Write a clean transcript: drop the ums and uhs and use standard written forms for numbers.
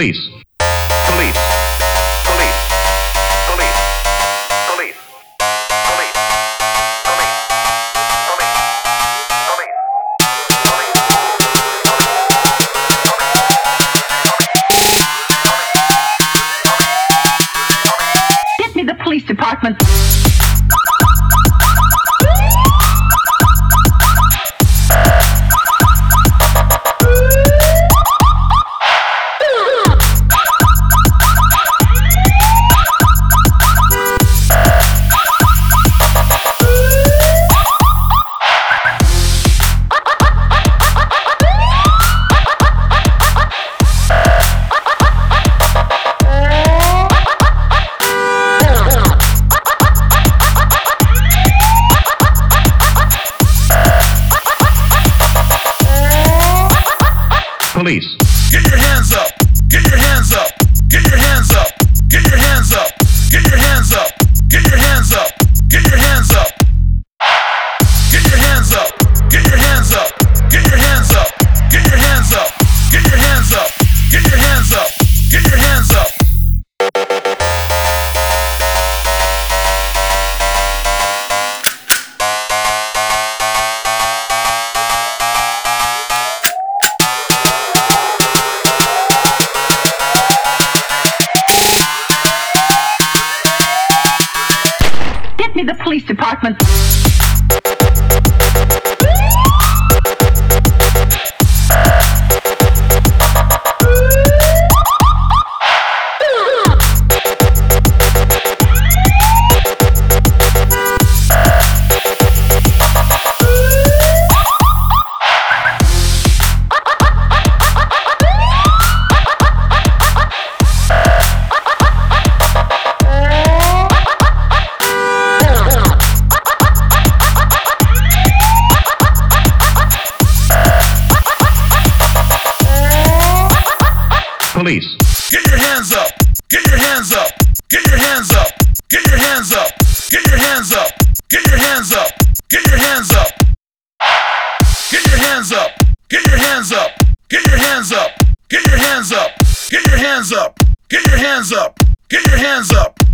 Police. Police. Police. Police. Police. Police. Police. Get me the police department. Police. Get your hands up. Get your hands up. Get your hands up. Get your hands up. Get your hands up. Get your hands up. Get your hands up. Get your hands up. Get your hands up. Get your hands up. Get your hands up. Get your hands up. Get your hands up. Get your hands up. Get me the police department. Police. Get your hands up. Get your hands up. Get your hands up. Get your hands up. Get your hands up. Get your hands up. Get your hands up. Get your hands up. Get your hands up. Get your hands up. Get your hands up. Get your hands up. Get your hands up. Get your hands up.